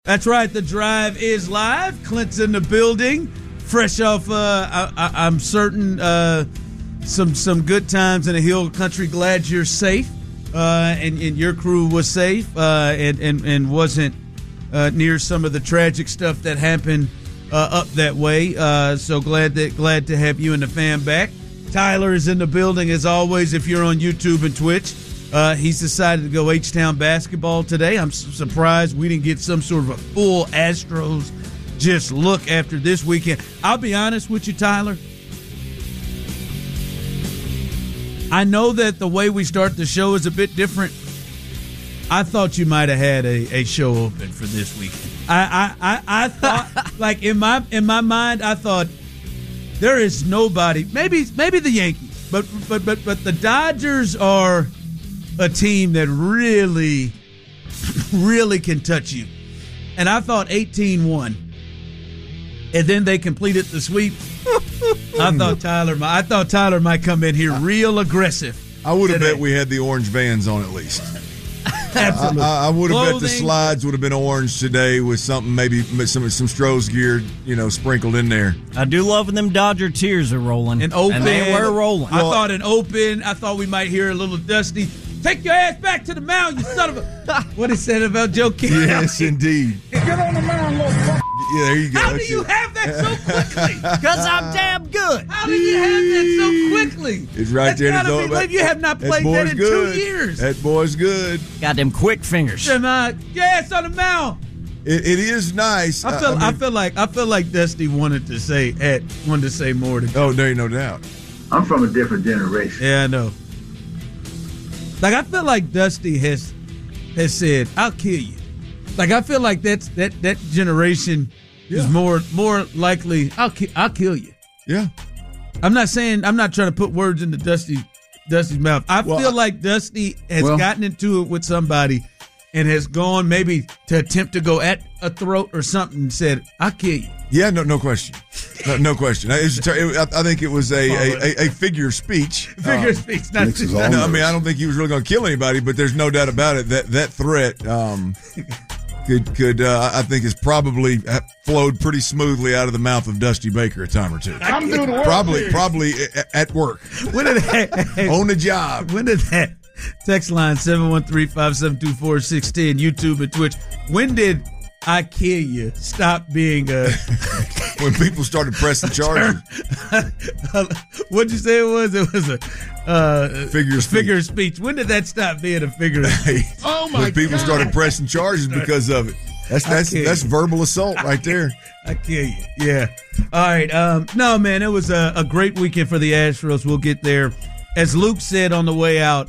That's right. The Drive is live. Clint's in the building. Fresh off, I'm certain, some good times in the Hill Country. Glad you're safe, and your crew was safe, and wasn't near some of the tragic stuff that happened up that way. So glad to have you and the fam back. Tyler is in the building as always. If you're on YouTube and Twitch. He's decided to go H-Town basketball today. I'm surprised we didn't get some sort of a full Astros just look after this weekend. I'll be honest with you, Tyler. I know that the way we start the show is a bit different. I thought you might have had a show open for this weekend. I thought, like in my mind, I thought there is nobody. Maybe the Yankees, but the Dodgers are a team that really, really can touch you. And I thought 18-1. And then they completed the sweep. I thought Tyler might come in here real aggressive. I would have bet we had the orange Vans on at least. Absolutely. I would have bet the slides would have been orange today with something, maybe some Strohs gear, sprinkled in there. I do love when them Dodger tears are rolling. And open. And they were rolling. I thought we might hear a little Dusty. Take your ass back to the mound, you son of a... What he said about Joe King. Yes, indeed. Get on the mound, little fuck. Yeah, there you go. How do you have that so quickly? Because I'm damn good. How did you have that so quickly? It's right there. That's gotta be like you have not played that in 2 years. That boy's good. Got them quick fingers. Yes, on the mound. It is nice. I feel like Dusty wanted to say more. Oh, there ain't no doubt. I'm from a different generation. Yeah, I know. Like, I feel like Dusty has said, "I'll kill you." Like, I feel like that generation is more likely. I'll kill you. Yeah. I'm not trying to put words into Dusty's mouth. I feel like Dusty has gotten into it with somebody and has gone maybe to attempt to go at a throat or something and said, "I'll kill you." Yeah, no question. No question. I think it was a figure of speech. Figure of speech. Not I mean, I don't think he was really going to kill anybody, but there's no doubt about it that threat could I think has probably flowed pretty smoothly out of the mouth of Dusty Baker a time or two. I'm doing the work Probably at work. When did that, on the job. When did that text line 713-572-4610 YouTube and Twitch? When did "I kill you" stop being when people started pressing charges? What'd you say it was? It was a figure of speech. When did that stop being a figure of speech? Oh my God. When people started pressing charges because of it. That's verbal assault right there. I kill you. Yeah. All right. No, man, it was a great weekend for the Astros. We'll get there. As Luke said on the way out,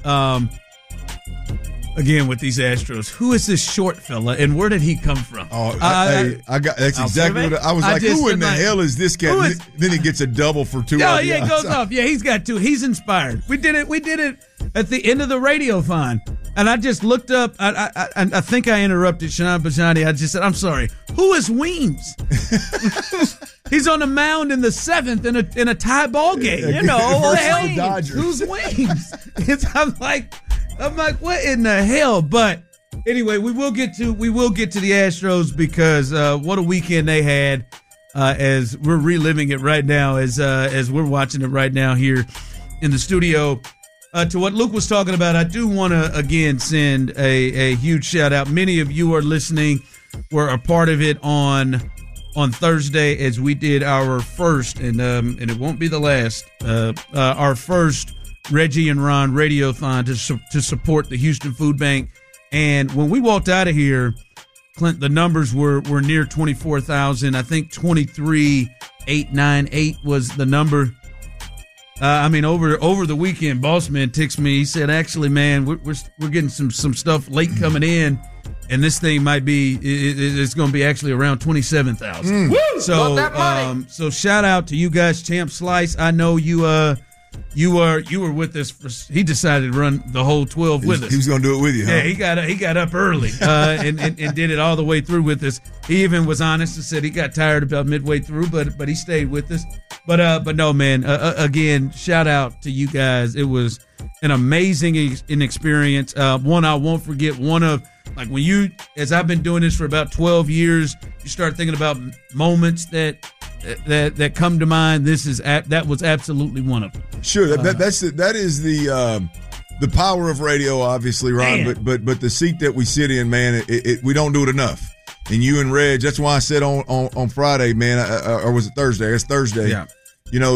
again with these Astros, who is this short fella and where did he come from? Oh, that's exactly what I was like. Who in the hell is this guy? Then he gets a double for two. Yeah, it goes off. Yeah, he's got two. He's inspired. We did it at the end of the Radiothon. And I just looked up. I think I interrupted Sean Bajani. I just said, "I'm sorry. Who is Weems?" He's on the mound in the 7th in a tie ball game. Who's Weems? I'm like, what in the hell? But anyway, we will get to the Astros because what a weekend they had. As we're reliving it right now, as we're watching it right now here in the studio. To what Luke was talking about, I do want to again send a huge shout out. Many of you are listening, were a part of it on Thursday as we did our first, and it won't be the last, our first Reggie and Ron Radiothon to support the Houston Food Bank. And when we walked out of here, Clint, the numbers were near 24,000. I think 23,898 was the number. Over the weekend, Bossman texted me. He said, "Actually, man, we're getting some stuff late coming in, and this thing might be it's going to be actually around 27,000." So, so shout out to you guys, Champ Slice. I know you were with us. He decided to run the whole 12 with us. He was going to do it with you, huh? Yeah, he got up early and did it all the way through with us. He even was honest and said he got tired about midway through, but he stayed with us. But no, man. Again, shout out to you guys. It was an amazing experience. One I won't forget. One of like when you, as I've been doing this for about 12 years, you start thinking about moments that come to mind. That was absolutely one of them. Sure, that is the power of radio, obviously, Ron. Man. But the seat that we sit in, man, we don't do it enough. And you and Reg, that's why I said on Friday, man, or was it Thursday? It's Thursday. Yeah. You know,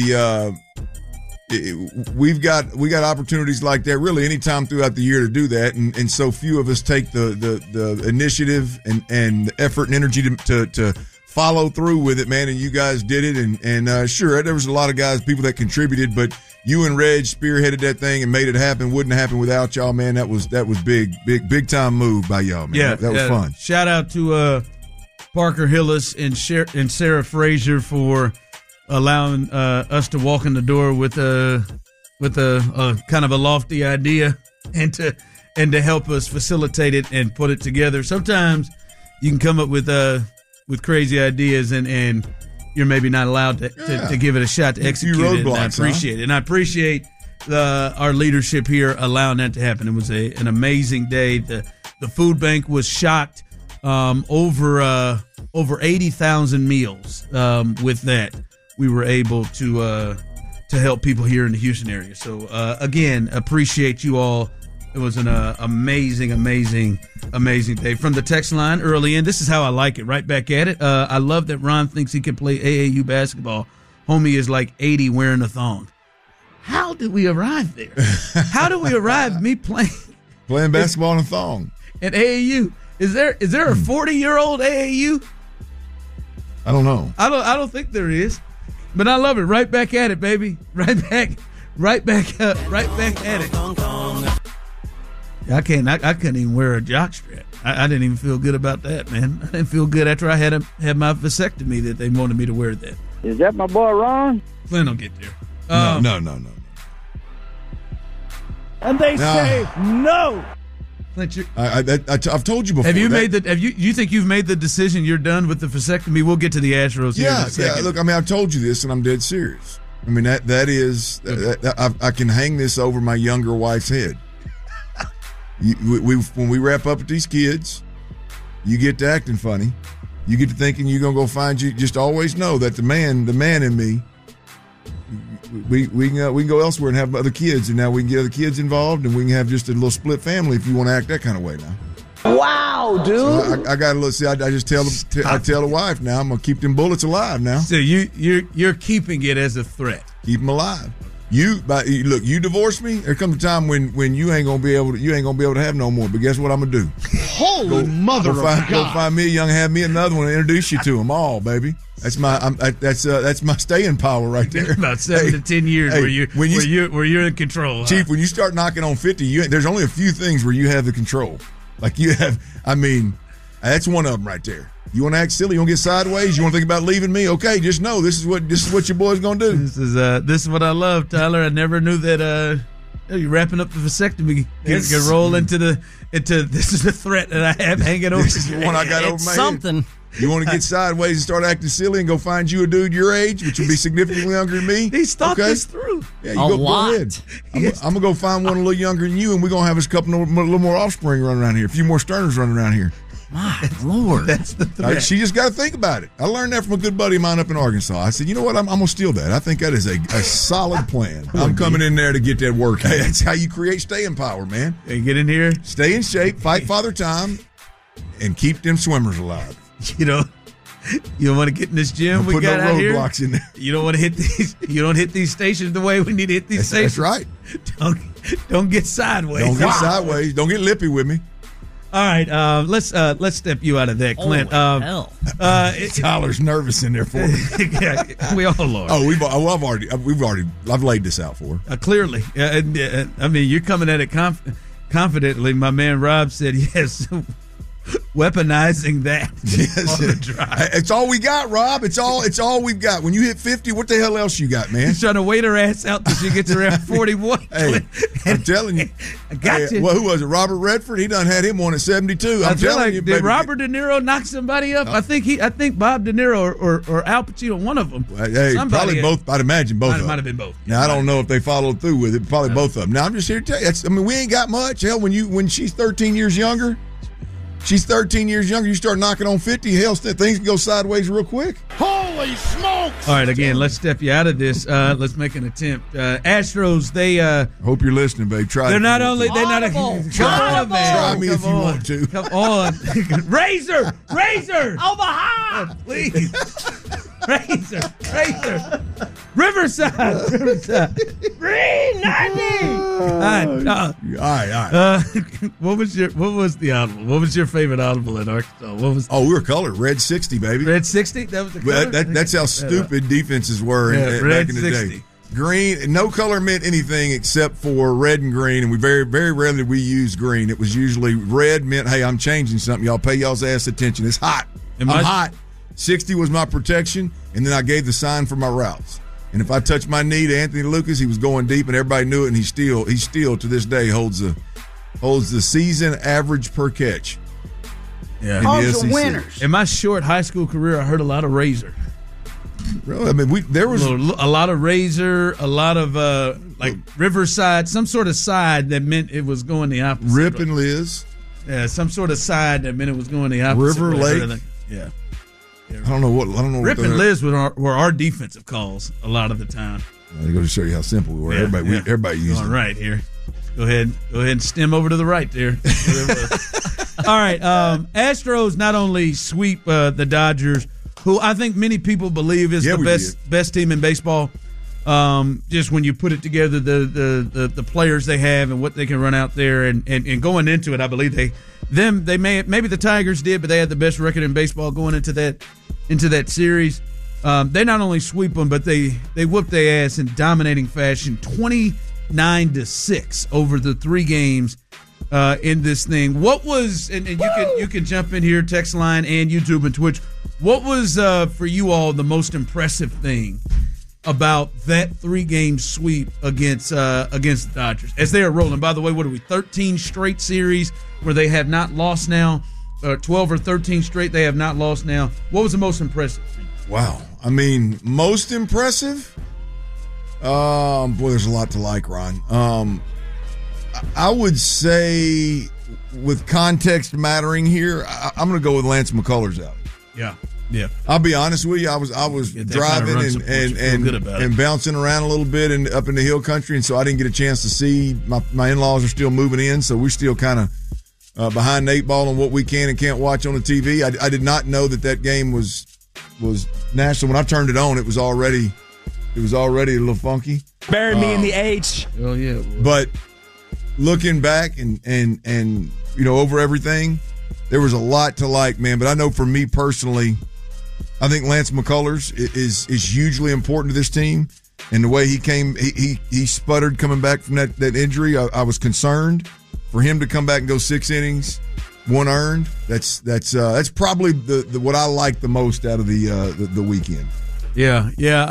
we got opportunities like that really anytime throughout the year to do that, and so few of us take the initiative and the effort and energy to follow through with it, man. And you guys did it, and sure, there was a lot of people that contributed, but you and Reg spearheaded that thing and made it happen. Wouldn't happen without y'all, man. That was big time move by y'all, man. Yeah, that was fun. Shout out to Parker Hillis and Sarah Frazier for allowing us to walk in the door with a kind of a lofty idea and to help us facilitate it and put it together. Sometimes you can come up with crazy ideas and you're maybe not allowed to give it a shot to execute it. And I appreciate it. And I appreciate our leadership here allowing that to happen. It was an amazing day. The food bank was shocked. Over 80,000 meals with that. We were able to help people here in the Houston area. So, again, appreciate you all. It was an amazing day. From the text line early in, this is how I like it. Right back at it. I love that Ron thinks he can play AAU basketball. Homie is like 80 wearing a thong. How did we arrive there? How did we arrive me playing basketball in a thong? At AAU. Is there a 40-year-old AAU? I don't know. I don't think there is. But I love it. Right back at it, baby. Right back at it. I couldn't even wear a jockstrap. I didn't even feel good about that, man. I didn't feel good after I had my vasectomy that they wanted me to wear that. Is that my boy Ron? Flynn will get there. No. And they say no. Flint, I've told you before. You think you've made the decision? You're done with the vasectomy. We'll get to the Astros here in a second. Yeah. Look, I mean, I've told you this, and I'm dead serious. I mean, I can hang this over my younger wife's head. When we wrap up with these kids, you get to acting funny. You get to thinking you're gonna go find you. Just always know that the man in me. We can go elsewhere and have other kids, and now we can get other kids involved, and we can have just a little split family if you want to act that kind of way now. Wow, dude! So I got to look. See, I just tell the wife now. I'm gonna keep them bullets alive now. So you're keeping it as a threat. Keep them alive. You divorce me. There comes a time when you ain't gonna be able to have no more. But guess what I'm gonna do? Holy mother of God! Go find me a young, have me another one, and introduce you to them all, baby. That's my staying power right there. About 7 to 10 years where you're in control, Chief. When you start knocking on 50, there's only a few things where you have the control. Like you have, I mean, that's one of them right there. You want to act silly? You want to get sideways? You want to think about leaving me? Okay, just know this is what your boy's gonna do. This is what I love, Tyler. I never knew that. You're wrapping up the vasectomy. Can roll into this is the threat that I have hanging over. This is the one I got over my something. head. You want to get sideways and start acting silly and go find you a dude your age, which would be significantly younger than me? He's thought this through. Yeah, go ahead. I'm going to go find one a little younger than you, and we're going to have us a little more offspring running around here, a few more Sterners running around here. My Lord. That's the threat. She just got to think about it. I learned that from a good buddy of mine up in Arkansas. I said, you know what? I'm going to steal that. I think that is a solid plan. I'm coming in there to get that work. Hey, that's how you create staying power, man. Hey, get in here. Stay in shape, fight Father Time, and keep them swimmers alive. You don't want to get in this gym we got out here. Roadblocks in there. You don't want to hit these. You don't hit these stations the way we need to hit these stations. That's right. Don't get sideways. Don't get sideways. Don't get lippy with me. All right, let's step you out of that, Clint. Hell. Tyler's nervous in there for me. Yeah, we all are. I've laid this out for her. Clearly, I mean, you're coming at it confidently. My man Rob said yes. weaponizing that. Yes. On the drive. It's all we got, Rob. It's all we've got. When you hit 50, what the hell else you got, man? He's trying to wait her ass out till she gets around 41. Hey, I'm telling you. I got you. Well, who was it? Robert Redford? He done had him one at 72. I'm telling you, did baby. Robert De Niro knock somebody up? I think Bob De Niro or Al Pacino, one of them. Hey, probably both. I'd imagine both of them. Might have been both. Now, I don't know if they followed through with it. Probably both of them. Now, I'm just here to tell you. We ain't got much. Hell, when she's 13 years younger, you start knocking on 50, hell, things can go sideways real quick. Holy smokes! All right, again, let's step you out of this. Let's make an attempt. Astros, they hope you're listening, babe. Try. They're not only try me if you want to. Come on, Razor, Omaha, please. Razor, Riverside, 390. All right. What was the audible? What was your favorite audible in Arkansas? We were colored red 60, baby. Red 60. That was the color. That's how stupid defenses were back in the 60. Day. Green, no color meant anything except for red and green, and we very, very rarely we used green. It was usually red meant, hey, I'm changing something. Y'all pay y'all's ass attention. It's hot. I'm hot. 60 was my protection, and then I gave the sign for my routes. And if I touched my knee to Anthony Lucas, he was going deep, and everybody knew it. And he still to this day holds the season average per catch. Yeah, Hogs are winners. In my short high school career, I heard a lot of Razor. Really? I mean, there was a lot of Razor, a lot of like Riverside, some sort of side that meant it was going the opposite. Rip and Liz. Yeah, some sort of side that meant it was going the opposite. River Lake. Yeah. I don't know what. Rip and Liz were our defensive calls a lot of the time. I go to show you how simple we were. Yeah, everybody used it. All right, here. Go ahead and stem over to the right there. All right. Astros not only sweep the Dodgers, who I think many people believe is the best team in baseball. Just when you put it together, the players they have and what they can run out there, and going into it, I believe maybe the Tigers did, but they had the best record in baseball going into that series. They not only sweep them, but they whoop their ass in dominating fashion, 29-6 over the 3 games in this thing. What was and you can jump in here, text line and YouTube and Twitch. What was for you all the most impressive thing about that 3-game sweep against the Dodgers as they are rolling? By the way, what are we, 13 straight series where they have not lost now, 12 or 13 straight they have not lost now. What was the most impressive? Wow. I mean, most impressive? Boy, there's a lot to like, Ron. I would say, with context mattering here, I'm going to go with Lance McCullers out. Yeah. I'll be honest with you. I was driving and bouncing around a little bit and up in the hill country, and so I didn't get a chance to see. My in-laws are still moving in, so we're still kind of behind the 8 ball on what we can and can't watch on the TV. I did not know that game was national. When I turned it on, it was already a little funky. Bury me in the H. Oh yeah. But looking back and over everything, there was a lot to like, man. But I know for me personally, I think Lance McCullers is hugely important to this team. And the way he sputtered coming back from that injury, I was concerned for him to come back and go 6 innings, 1 earned. That's probably the what I like the most out of the weekend. Yeah.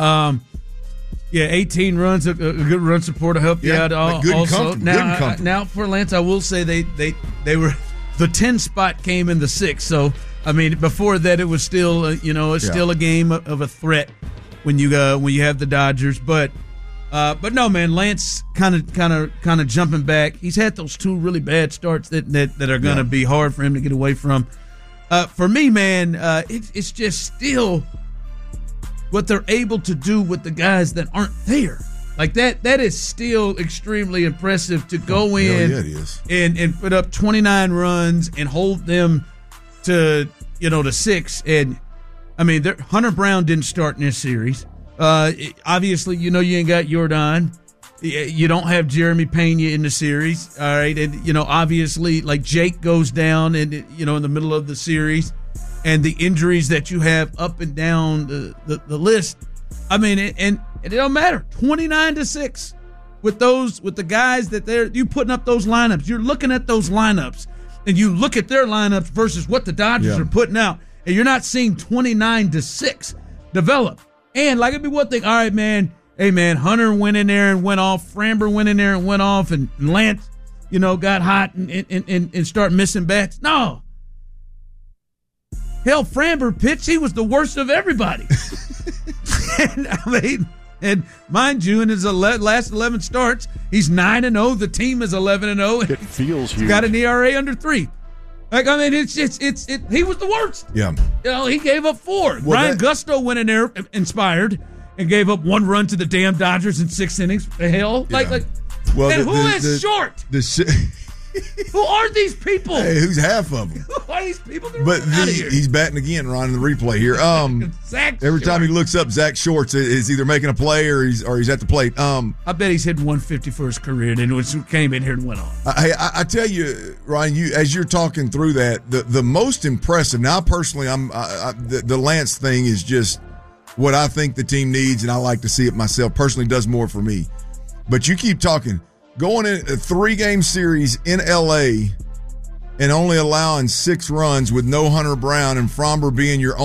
18 runs, a good run support to help you out. Good also, and comfortable. Now for Lance, I will say they were the 10 spot came in the 6th. So I mean, before that, it was still still a game of a threat when you have the Dodgers. But no, man, Lance kind of jumping back. He's had those 2 really bad starts that are going to be hard for him to get away from. For me, man, it's just still what they're able to do with the guys that aren't there. Like that is still extremely impressive to go in it is. and put up 29 runs and hold them to 6. And I mean, Hunter Brown didn't start in this series. Obviously, you ain't got Yordan. You don't have Jeremy Pena in the series. All right. And, obviously, like Jake goes down and, in the middle of the series, and the injuries that you have up and down the list. I mean, and it don't matter. 29-6 with the guys that you putting up those lineups. You're looking at those lineups and you look at their lineups versus what the Dodgers are putting out, and you're not seeing 29-6 develop. And like, it'd be one thing, all right, man, hey, man, Hunter went in there and went off, Framber went in there and went off, and Lance, got hot and start missing bats. No. Hell, Framber pitched, he was the worst of everybody. And mind you, in his last 11 starts, he's 9-0. The team is 11-0. It feels huge. Got an ERA under 3. Like, I mean, he was the worst. Yeah. He gave up 4. Ryan Gusto went in there inspired and gave up 1 run to the damn Dodgers in 6 innings. Hell, well, and who is short? Who are these people? Hey, who's half of them? Who are these people? But he's batting again, Ron, in the replay here. Every time he looks up, Zach Shorts is either making a play or he's at the plate. I bet he's hitting 150 for his career, and then came in here and went on. I tell you, Ryan, as you're talking through that, the most impressive. Now, personally, the Lance thing is just what I think the team needs, and I like to see it myself. Personally, does more for me. But you keep talking. Going in a 3-game series in L.A. and only allowing 6 runs with no Hunter Brown and Framber being the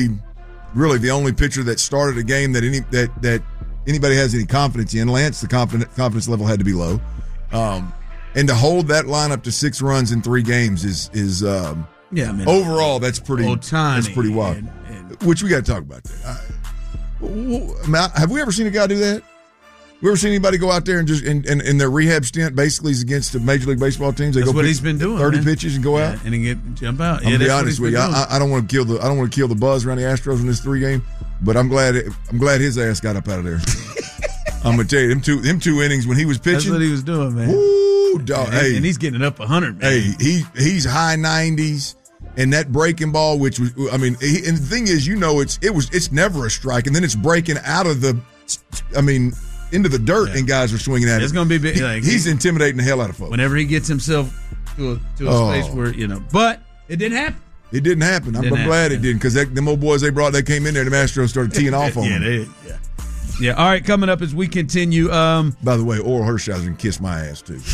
only pitcher that started a game that anybody has any confidence in. Lance, the confidence level had to be low. And to hold that lineup to 6 runs in 3 games is overall that's pretty wild. Which we got to talk about that. Have we ever seen a guy do that? We ever seen anybody go out there and just in their rehab stint basically is against the Major League Baseball teams? That's what he's been doing. 30 pitches and go out, and then jump out. I'm gonna be honest with you. I don't want to kill the buzz around the Astros in this 3-game, but I'm glad his ass got up out of there. I'm gonna tell you, them two innings when he was pitching, that's what he was doing, man. Ooh, dog. And he's getting up 100, man. Hey, he's high 90s. And that breaking ball, which was, I mean, and the thing is, it's never a strike, and then it's breaking out of into the dirt, and guys are swinging at it. It's going to be big. He's intimidating the hell out of folks. Whenever he gets himself to a space where, but it didn't happen. It didn't happen. I'm glad it didn't, because them old boys they came in there, the Astros started teeing off on them. Yeah. All right, coming up as we continue. By the way, Oral Hershiser can kiss my ass, too.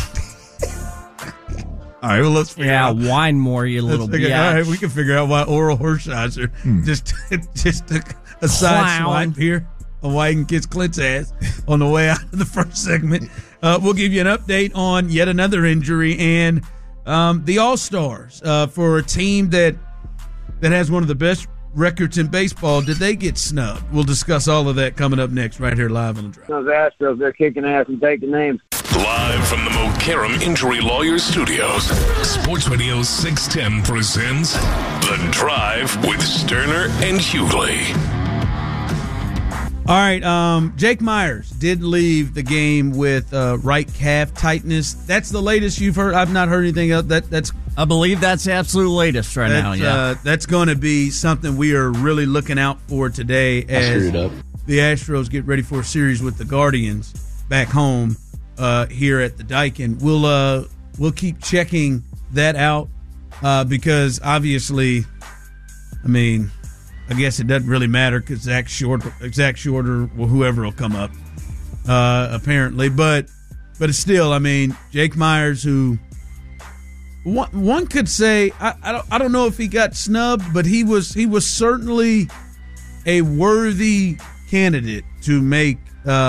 All right, well, let's figure out. Whine more, you little bitch. All right, we can figure out why Oral Hershiser just took a side swipe here on why he can kiss Clint's ass on the way out of the first segment. We'll give you an update on yet another injury and the All-Stars for a team that has one of the best records in baseball. Did they get snubbed? We'll discuss all of that coming up next right here live on The Drive. Those Astros, they're kicking ass and taking names. Live from the Mokaram Injury Lawyers Studios, Sports Radio 610 presents The Drive with Sterner and Hughley. All right, Jake Myers did leave the game with right calf tightness. That's the latest you've heard. I've not heard anything else. I believe that's the absolute latest right now. Yeah, that's going to be something we are really looking out for today as the Astros get ready for a series with the Guardians back home here at the Dyke, and we'll keep checking that out because obviously, I mean, I guess it doesn't really matter because Zach Shorter, or whoever will come up, apparently. But it's still, I mean, Jake Myers, who one could say, I don't know if he got snubbed, but he was certainly a worthy candidate to make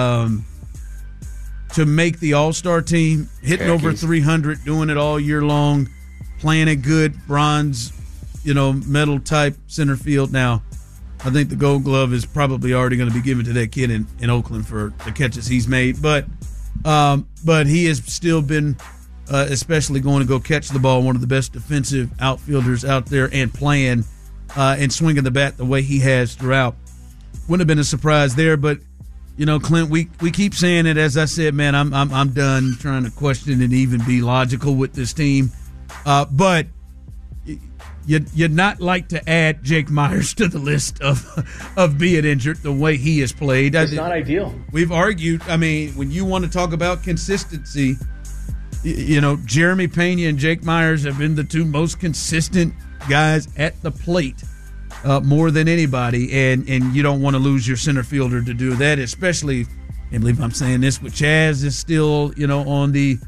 the All-Star team, hitting over 300, doing it all year long, playing a good bronze, medal type center field. Now, I think the Gold Glove is probably already going to be given to that kid in Oakland for the catches he's made. But he has still been, especially going to go catch the ball, one of the best defensive outfielders out there, and playing and swinging the bat the way he has throughout. Wouldn't have been a surprise there, but Clint, we keep saying it. As I said, man, I'm done trying to question and even be logical with this team. But you'd not like to add Jake Myers to the list of being injured the way he has played. It's not ideal. We've argued. I mean, when you want to talk about consistency, Jeremy Pena and Jake Myers have been the two most consistent guys at the plate. More than anybody, and you don't want to lose your center fielder to do that, especially, I believe I'm saying this, but Chaz is still, on the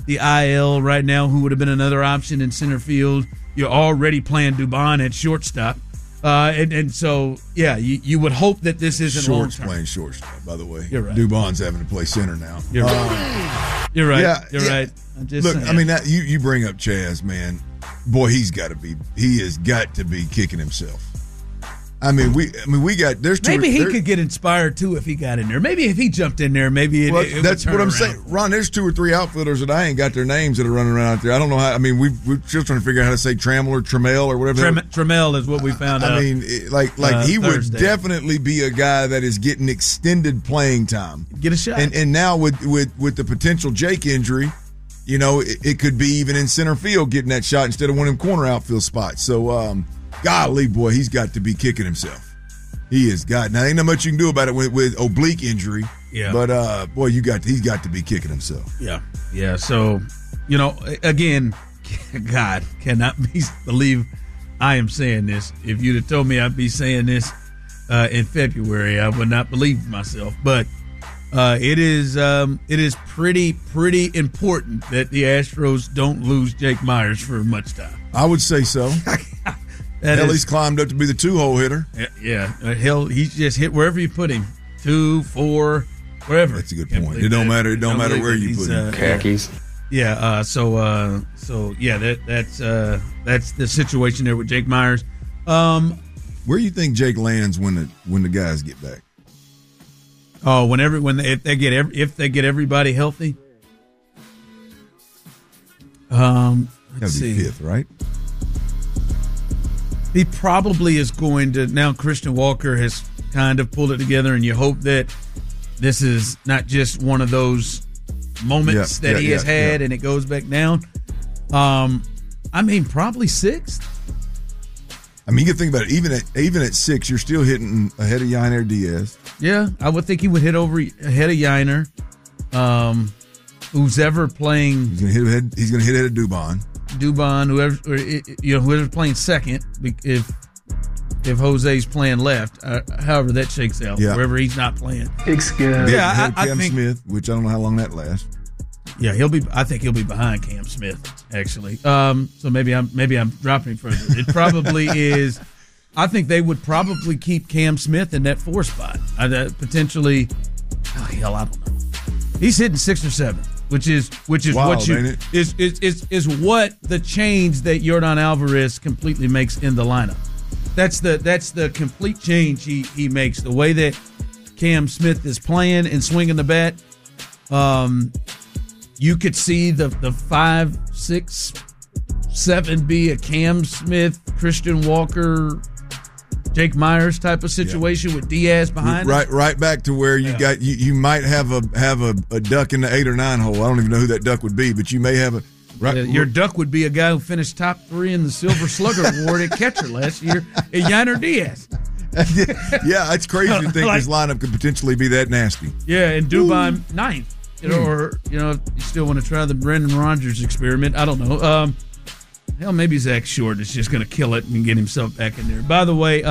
the IL right now, who would have been another option in center field. You're already playing Dubon at shortstop. And so, yeah, you would hope that this isn't Short's long-term. playing shortstop, by the way. You're right. Dubon's having to play center now. You're right. You're right. Yeah, You're yeah. right. I'm just Look, saying. I mean, you bring up Chaz, man. Boy, he has got to be kicking himself. I mean, we got there's two. Maybe he could get inspired too if he got in there. Maybe if he jumped in there, maybe it that's would turn what I'm around. saying, Ron. There's 2 or 3 outfielders that I ain't got their names that are running around out there. I don't know how. I mean, we're still trying to figure out how to say Trammell or Trammell or whatever. Trammell is what we found out. I mean, like he Thursday. would definitely be a guy that is getting extended playing time. Get a shot. And now with the potential Jake injury, you know, it could be even in center field getting that shot instead of one of them corner outfield spots. So, golly, boy, he's got to be kicking himself. He has got. Now, ain't not much you can do about it with oblique injury. Yeah. But, boy, he's got to be kicking himself. Yeah. Yeah. So, you know, again, God, cannot believe I am saying this. If you'd have told me I'd be saying this in February, I would not believe myself. But it is pretty important that the Astros don't lose Jake Myers for much time. I would say so. He's climbed up to be the 2-hole hitter. Yeah. Hell, he's just hit wherever you put him. 2, 4, wherever. That's a good point. It don't matter. It don't matter where you put him. Khakis. Yeah. So yeah. That's the situation there with Jake Myers. Where do you think Jake lands when the guys get back? Oh, if they get everybody healthy. Let's see. 5th, right? He probably is going to now. Christian Walker has kind of pulled it together, and you hope that this is not just one of those moments that he has had and it goes back down. I mean, probably 6th. I mean, you can think about it. Even at 6, you're still hitting ahead of Yainer Diaz. Yeah, I would think he would hit over ahead of Yainer. Who's ever playing? He's going to hit ahead of Dubon. Whoever's playing second, if Jose's playing left, however that shakes out, wherever he's not playing. It's good. Yeah, I Cam think Smith, which I don't know how long that lasts. Yeah, I think he'll be behind Cam Smith actually. So maybe I'm dropping further. It probably is. I think they would probably keep Cam Smith in that 4 spot. Potentially. Oh hell, I don't know. He's hitting 6 or 7. Which is Wild, what you ain't it? is what the change that Yordan Alvarez completely makes in the lineup. That's the complete change he makes. The way that Cam Smith is playing and swinging the bat, you could see the 5, 6, 7 be a Cam Smith, Christian Walker, Jake Myers type of situation with Diaz behind him. Right back to where you might have a duck in the 8 or 9 hole. I don't even know who that duck would be, but you may have a your duck would be a guy who finished top 3 in the Silver Slugger Award at catcher last year, Yainer Diaz. Yeah, it's crazy to think his lineup could potentially be that nasty. Yeah, and Dubon 9th. Or if you still want to try the Brendan Rodgers experiment, I don't know. Hell, maybe Zach Short is just going to kill it and get himself back in there. By the way,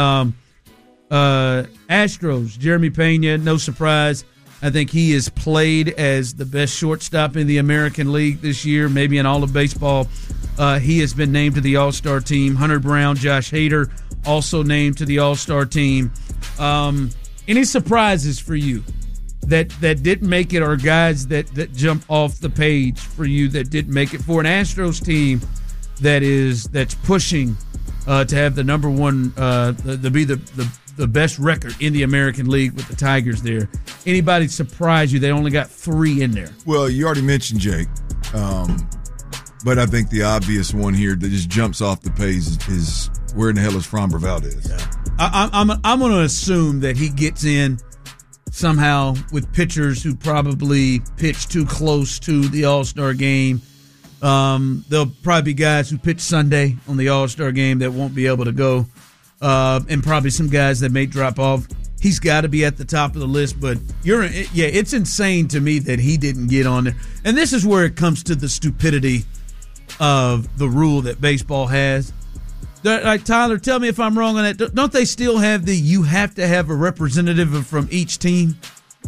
Astros, Jeremy Pena, no surprise. I think he is played as the best shortstop in the American League this year, maybe in all of baseball. He has been named to the All-Star team. Hunter Brown, Josh Hader, also named to the All-Star team. Any surprises for you that didn't make it, or guys that jump off the page for you that didn't make it for an Astros team that's pushing to have the number one be the best record in the American League with the Tigers there? Anybody surprise you? They only got 3 in there. Well, you already mentioned Jake, but I think the obvious one here that just jumps off the page is where in the hell is Framber Valdez? Yeah. I'm going to assume that he gets in somehow with pitchers who probably pitch too close to the All-Star game. There'll probably be guys who pitch Sunday on the All-Star game that won't be able to go, and probably some guys that may drop off. He's got to be at the top of the list, but it's insane to me that he didn't get on there. And this is where it comes to the stupidity of the rule that baseball has. Like, Tyler, tell me if I'm wrong on that. Don't they still have you have to have a representative from each team?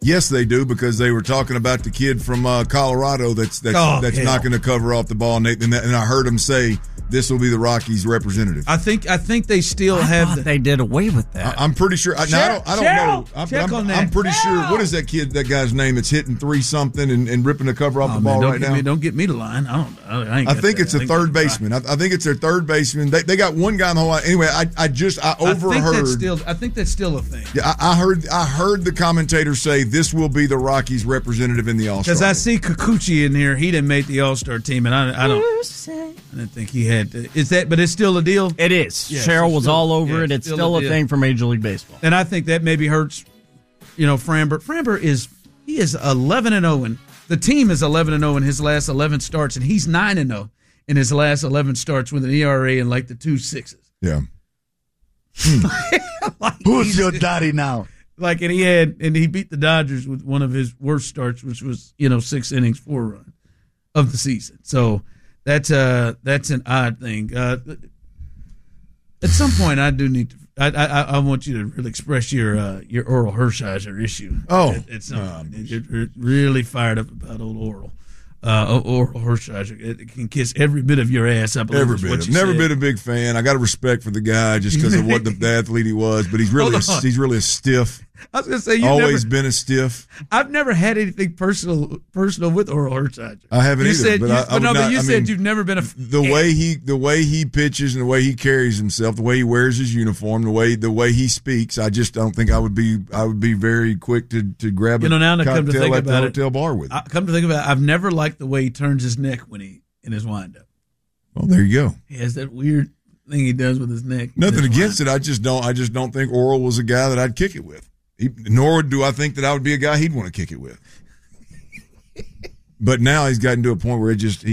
Yes, they do, because they were talking about the kid from Colorado that's not going to cover off the ball, and I heard him say this will be the Rockies' representative. I think they still have. They did away with that. I'm pretty sure. I don't know. I'm pretty sure. What is that guy's name that's hitting 3-something and ripping the cover off the ball right now? Don't get me to line. I think it's a third baseman. I think it's their third baseman. They got one guy in the whole. Anyway, I overheard. I think that's still a thing. Yeah, I heard the commentator say this will be the Rockies' representative in the All-Star. Because I see Kikuchi in here. He didn't make the All-Star team, and I didn't think he had. But it's still a deal? It is. Yeah, Cheryl was all over it. It's still a thing for Major League Baseball. And I think that maybe hurts, Framber. Framber is 11-0, and the team is 11-0 in his last 11 starts, and he's 9-0 in his last 11 starts with an ERA and like the 2.6s. Yeah. Who's your daddy now? And he beat the Dodgers with one of his worst starts, which was 6 innings, 4 runs of the season. So that's an odd thing. At some point, I do need to. I want you to really express your Oral Hershiser issue. You're really fired up about old Oral. Oral Hershiser. It can kiss every bit of your ass up. Every bit. I've never been a big fan. I got a respect for the guy just because of what the athlete he was, but he's really a stiff. I was going to say you've been a stiff. I've never had anything personal with Oral Hershiser. I haven't either. You said you've never been a the way he pitches and the way he carries himself, the way he wears his uniform, the way he speaks. I just don't think I would be very quick to grab a cocktail at the hotel bar with him. Come to think about it, I've never liked the way he turns his neck when he in his windup. Well, there you go. He has that weird thing he does with his neck. Nothing against it. I just don't think Oral was a guy that I'd kick it with. Nor do I think that I would be a guy he'd want to kick it with. But now he's gotten to a point where it's just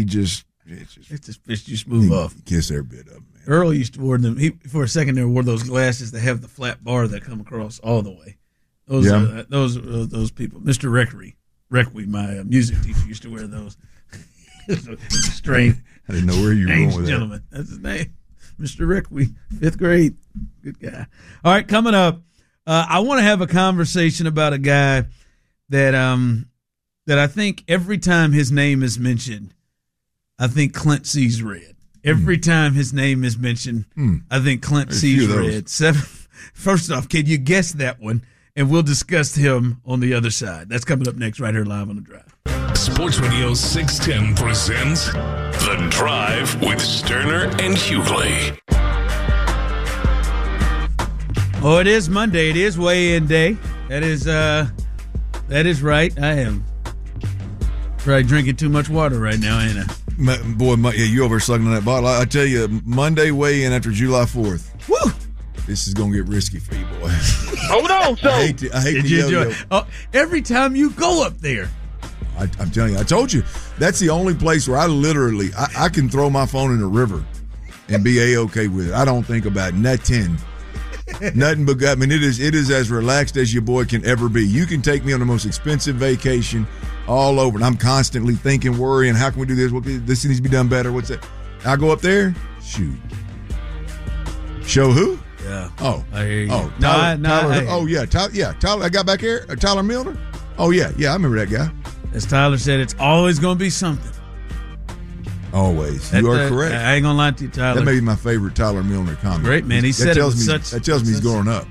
move off. Kiss every bit of it, man. Earl used to wear them. For a second there, wore those glasses that have the flat bar that come across all the way. Those people. Mr. Requi, my music teacher, used to wear those. Strange. I didn't know where you were going with that. Gentleman. That's his name. Mr. Requi, 5th grade. Good guy. All right, coming up. I want to have a conversation about a guy that I think every time his name is mentioned, I think Clint sees red. Every time his name is mentioned, I think Clint sees red. First off, can you guess that one? And we'll discuss him on the other side. That's coming up next right here live on The Drive. Sports Radio 610 presents The Drive with Sterner and Hughley. Oh, it is Monday. It is weigh-in day. That is right. I am probably drinking too much water right now, ain't I? You over sucking on that bottle. I tell you, Monday weigh-in after July 4th. Woo! This is going to get risky for you, boy. Hold on, so. I hate to yo-yo. Every time you go up there. I'm telling you, I told you, that's the only place where I can throw my phone in the river and be A-okay with it. I don't think about nothing. Nothing but it is as relaxed as your boy can ever be. You can take me on the most expensive vacation all over, and I'm constantly thinking, worrying, how can we do this? This needs to be done better. What's that? I go up there, shoot. Show who? Yeah. Oh. I hear you. Oh, Tyler. Tyler, I got back here. Tyler Milner. Oh, yeah. I remember that guy. As Tyler said, it's always going to be something. Always. You are correct. I ain't going to lie to you, Tyler. That may be my favorite Tyler Milner comment. Great, man. He said it with such... That tells me he's growing up.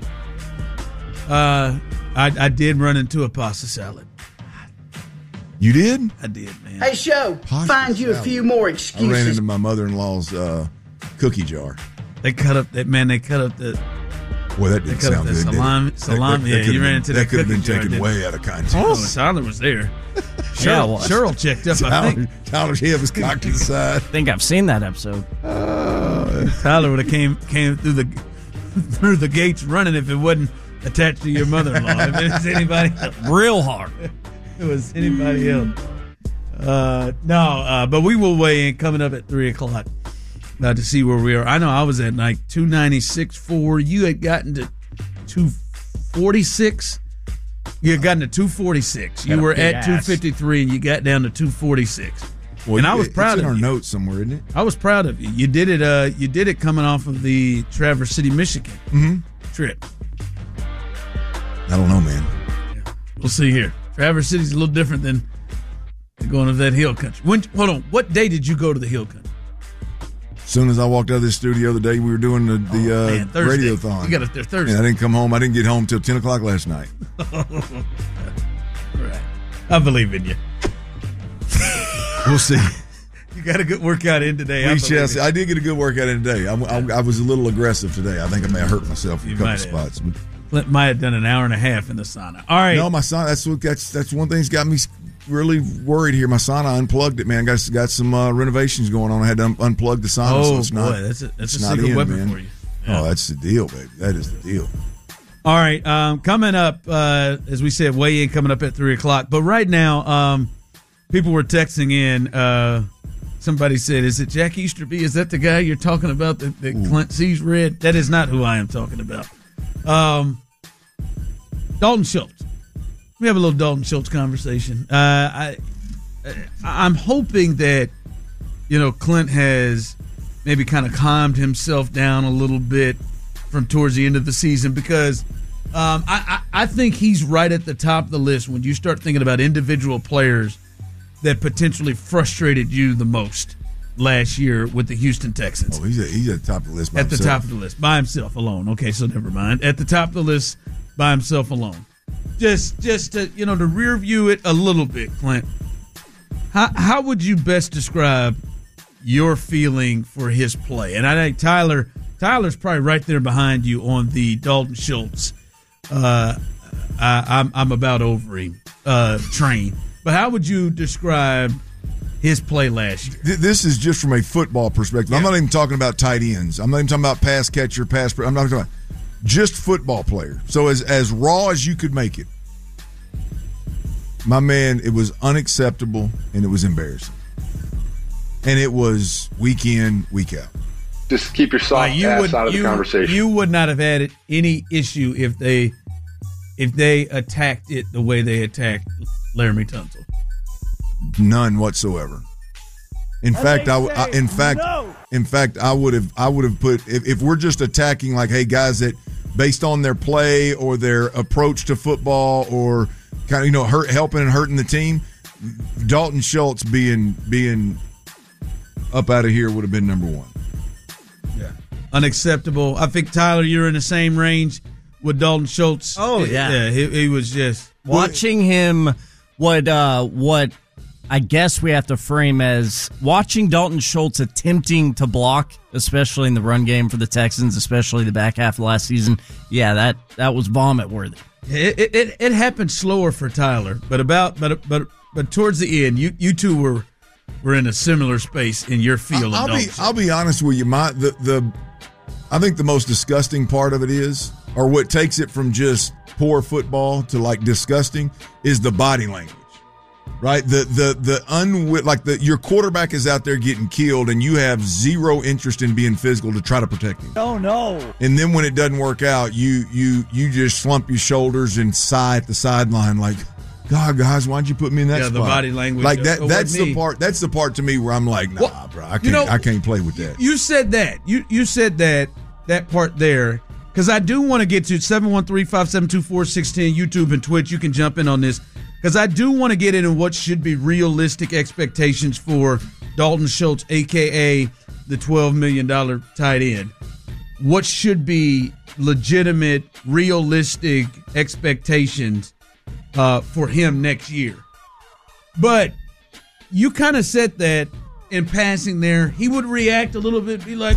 I did run into a pasta salad. You did? I did, man. Hey, Show, find you a few more excuses. I ran into my mother-in-law's cookie jar. They cut up the... Boy, that didn't sound good. Salami. You ran into that could have been taken way out of context. Oh, Tyler was there. Cheryl checked up, I think. Tyler's head was cocked to the side. I think I've seen that episode. Tyler would have came through the gates running if it wasn't attached to your mother-in-law. If it was anybody else. Real hard. If it was anybody else. But we will weigh in coming up at 3 o'clock. To see where we are. I know I was at like 296.4. You had gotten to 246. You had gotten to 246. You were at 253 and you got down to 246. Well, and I was proud of you. It's in our notes somewhere, isn't it? I was proud of you. You did it. You did it coming off of the Traverse City, Michigan trip. I don't know, man. We'll see here. Traverse City's a little different than going to that hill country. Hold on. What day did you go to the hill country? As soon as I walked out of this studio the day we were doing the radiothon. You got up there Thursday. And I didn't come home. I didn't get home till 10 o'clock last night. Right. I believe in you. We'll see. You got a good workout in today. I did get a good workout in today. I was a little aggressive today. I think I may have hurt myself in a couple spots. Clint might have done an hour and a half in the sauna. All right. No, my sauna. That's one thing that's got me really worried here. My sauna, I unplugged it, man. Got some renovations going on. I had to unplug the sauna. Oh, so it's not, boy. That's a secret weapon man. for you. Yeah. Oh, that's the deal, baby. That is the deal. All right. Coming up, as we said, weigh in coming up at 3 o'clock. But right now, people were texting in. Somebody said, is it Jack Easterby? Is that the guy you're talking about that Clint sees red? That is not who I am talking about. Dalton Schultz. We have a little Dalton Schultz conversation. I'm hoping that, Clint has maybe kind of calmed himself down a little bit from towards the end of the season because I think he's right at the top of the list when you start thinking about individual players that potentially frustrated you the most last year with the Houston Texans. Oh, he's at the top of the list by himself. At the top of the list, by himself alone. Okay, so never mind. At the top of the list, by himself alone. Just to, to rear view it a little bit, Clint. How would you best describe your feeling for his play? And I think Tyler's probably right there behind you on the Dalton Schultz. I'm about over him train. But how would you describe his play last year? This is just from a football perspective. Yeah. I'm not even talking about tight ends. I'm not even talking about pass catcher, I'm not talking about just football player. So as raw as you could make it, my man, it was unacceptable and it was embarrassing. And it was week in, week out. Just keep your soft ass out of the conversation. You would not have had any issue if they attacked it the way they attacked Laramie Tunsil. None whatsoever. In fact, I would have put if we're just attacking like, hey, guys that based on their play or their approach to football or kind of helping and hurting the team, Dalton Schultz being up out of here would have been number one. Yeah, unacceptable. I think Tyler, you're in the same range with Dalton Schultz. Oh yeah, he was just watching him. What I guess we have to frame as watching Dalton Schultz attempting to block, especially in the run game for the Texans, especially the back half of last season. Yeah, that was vomit worthy. It happened slower for Tyler, but towards the end, you two were in a similar space in your field. I'll be honest with you. I think the most disgusting part of it is, or what takes it from just poor football to like disgusting, is the body language. Right, your quarterback is out there getting killed, and you have zero interest in being physical to try to protect him. Oh no! And then when it doesn't work out, you just slump your shoulders and sigh at the sideline, like, God, guys, why'd you put me in that spot? The body language, like that. That's the part. That's the part to me where I'm like, nah, bro, I can't play with that. You said that. You said that part there because I do want to get to 713-572-4610 YouTube and Twitch. You can jump in on this. Because I do want to get into what should be realistic expectations for Dalton Schultz, a.k.a. the $12 million tight end. What should be legitimate, realistic expectations for him next year. But you kind of said that in passing there. He would react a little bit, be like,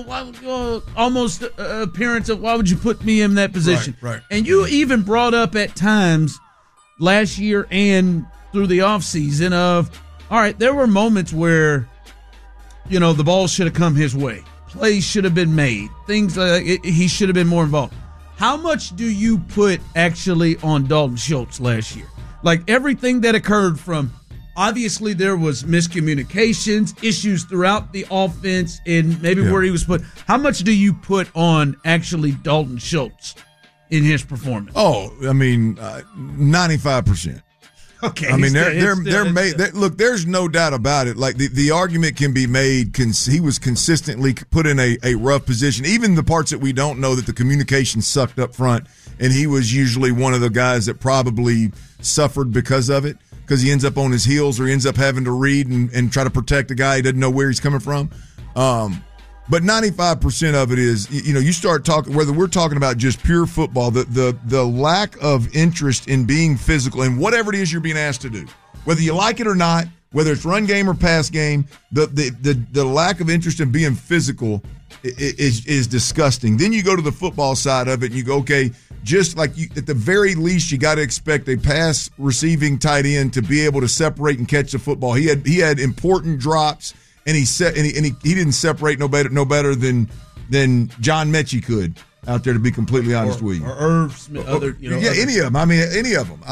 almost appearance of, why would you put me in that position? Right. And you even brought up at times last year and through the offseason of, all right, there were moments where, the ball should have come his way. Plays should have been made. Things like he should have been more involved. How much do you put actually on Dalton Schultz last year? Like everything that occurred from, obviously there was miscommunications, issues throughout the offense and maybe where he was put. How much do you put on actually Dalton Schultz in his performance? Oh, I mean, 95%. Okay. I mean, look, there's no doubt about it. Like the argument can be made. He was consistently put in a rough position. Even the parts that we don't know, that the communication sucked up front, and he was usually one of the guys that probably suffered because of it, because he ends up on his heels or ends up having to read and try to protect a guy he doesn't know where he's coming from. But 95% of it is, you start talking, whether we're talking about just pure football, the lack of interest in being physical and whatever it is you're being asked to do, whether you like it or not, whether it's run game or pass game, the lack of interest in being physical is disgusting. Then you go to the football side of it and you go, okay, just like at the very least, you got to expect a pass receiving tight end to be able to separate and catch the football. He had important drops. And he didn't separate no better than John Mechie could out there, to be completely honest with you. Or Irv Smith, any of them. I mean, any of them.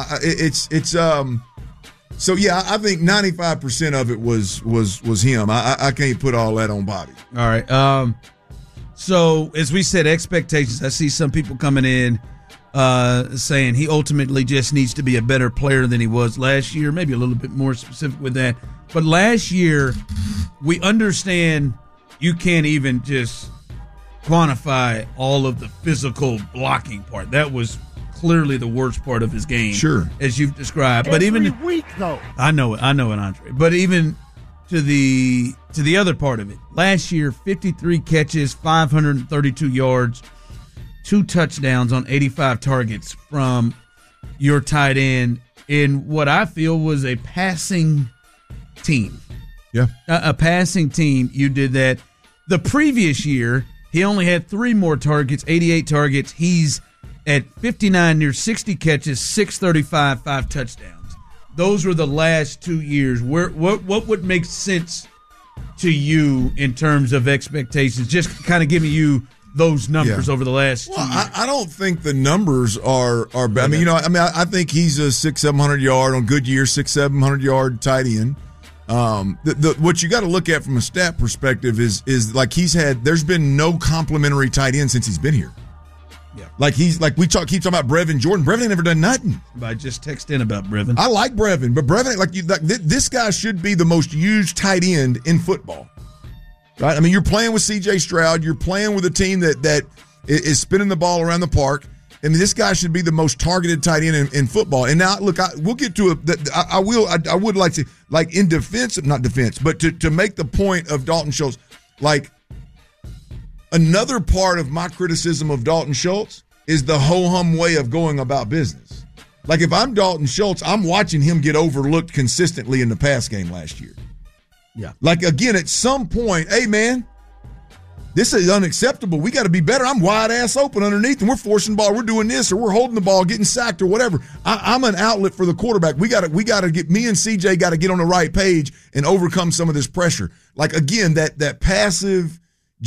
So yeah, I think 95% of it was him. I can't put all that on Bobby. All right. So as we said, expectations. I see some people coming in saying he ultimately just needs to be a better player than he was last year. Maybe a little bit more specific with that. But last year, we understand you can't even just quantify all of the physical blocking part. That was clearly the worst part of his game, sure, as you've described. But every week, though, I know it, Andre. But even to the other part of it, last year, 53 catches, 532 yards, 2 touchdowns on 85 targets from your tight end in what I feel was a passing team. Yeah. A passing team. You did that. The previous year, he only had 3 more targets, 88 targets. He's at 59, near 60 catches, 635, 5 touchdowns. Those were the last 2 years. What would make sense to you in terms of expectations? Just kind of giving you those numbers over the last 2 years. I don't think the numbers are bad. I think he's a 600-700 yard on good year, 600-700 yard tight end. What you got to look at from a stat perspective is like there's been no complimentary tight end since he's been here. Yeah. Keep talking about Brevin Jordan. Brevin ain't never done nothing. I just text in about Brevin. I like Brevin, but Brevin, this guy should be the most used tight end in football. Right? I mean, you're playing with C.J. Stroud. You're playing with a team that is spinning the ball around the park. I mean, this guy should be the most targeted tight end in football. And now, look, we'll get to it. I would like to, in defense, not defense, but to make the point of Dalton Schultz, another part of my criticism of Dalton Schultz is the ho-hum way of going about business. Like, if I'm Dalton Schultz, I'm watching him get overlooked consistently in the pass game last year. Yeah. Again, at some point, hey, man, this is unacceptable. We got to be better. I'm wide ass open underneath, and we're forcing the ball. We're doing this, or we're holding the ball, getting sacked, or whatever. I'm an outlet for the quarterback. We got to get me and CJ got to get on the right page and overcome some of this pressure. Again, that passive,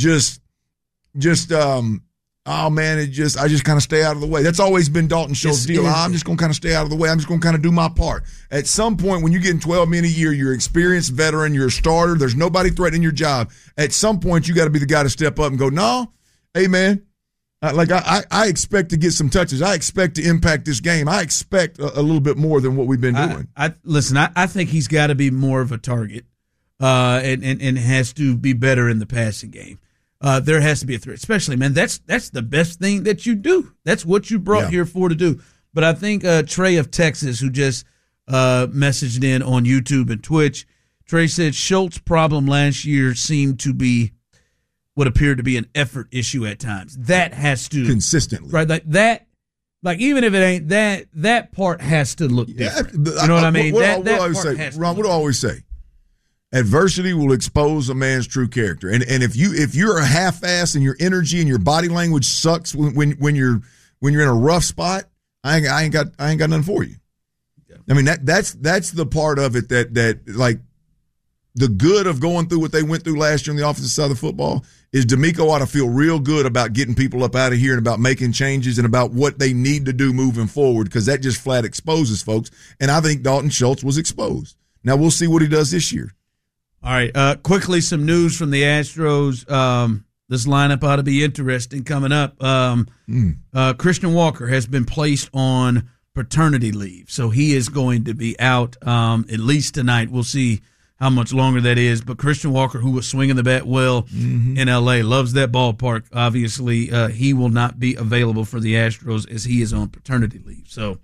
I just kind of stay out of the way. That's always been Dalton Schultz's deal. I'm just going to kind of stay out of the way. I'm just going to kind of do my part. At some point, when you're getting 12 men a year, you're an experienced veteran, you're a starter, there's nobody threatening your job. At some point, you got to be the guy to step up and go, no, hey, man, I expect to get some touches. I expect to impact this game. I expect a little bit more than what we've been doing. I think he's got to be more of a target and has to be better in the passing game. There has to be a threat, especially, man. That's the best thing that you do. That's what you brought here for to do. But I think Trey of Texas, who just messaged in on YouTube and Twitch, Trey said Schultz's problem last year seemed to be what appeared to be an effort issue at times. That has to consistently, right? Even if it ain't that part has to look different. You know what I mean? Ron, what do I always say? Adversity will expose a man's true character, and if you're a half-ass and your energy and your body language sucks when you're in a rough spot, I ain't got nothing for you. Yeah. I mean that's the part of it that the good of going through what they went through last year on the offensive side of football is DeMeco ought to feel real good about getting people up out of here and about making changes and about what they need to do moving forward, because that just flat exposes folks. And I think Dalton Schultz was exposed. Now we'll see what he does this year. All right, quickly, some news from the Astros. This lineup ought to be interesting coming up. Christian Walker has been placed on paternity leave. So he is going to be out at least tonight. We'll see how much longer that is. But Christian Walker, who was swinging the bat well in L.A., loves that ballpark. Obviously, he will not be available for the Astros as he is on paternity leave. So,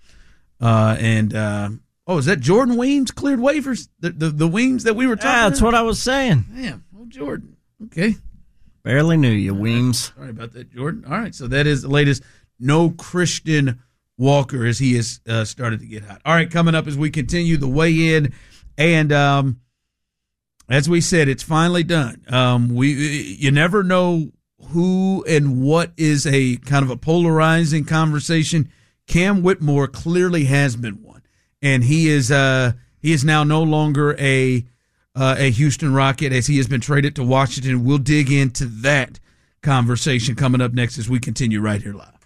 is that Jordan Weems cleared waivers? The Weems that we were talking about? That's what I was saying. Damn, Jordan. Okay. Barely knew you, Weems. Sorry about that, Jordan. All right, so that is the latest. No Christian Walker as he has started to get hot. All right, coming up as we continue the weigh-in, and as we said, it's finally done. You never know who and what is a kind of a polarizing conversation. Cam Whitmore clearly has been one, and he is now no longer a Houston Rocket as he has been traded to Washington. We'll dig into that conversation coming up next as we continue right here live.